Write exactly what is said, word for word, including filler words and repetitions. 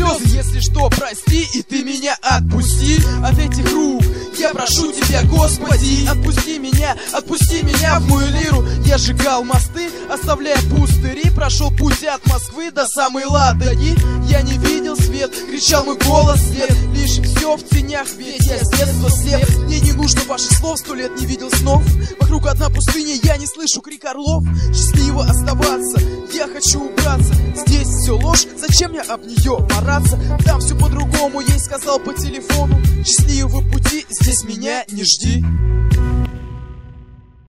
слезы, если что, прости, и ты меня отпусти от этих рук. Я прошу тебя, Господи, отпусти меня, отпусти меня в мою лиру. Я сжигал мосты, оставляя пустыри, прошел путь от Москвы до самой Ладоги. Я не видел свет, кричал мой голос след, лишь все в тенях, ведь я с детства слеп. Мне не нужно ваших слов, сто лет не видел снов. Вокруг одна пустыня, я не слышу крик орлов. Счастливо оставаться, я хочу убраться. Здесь все ложь, зачем мне об нее мараться? Там все по-другому, ей сказал по телефону. Счастливого пути, здесь меня не жди.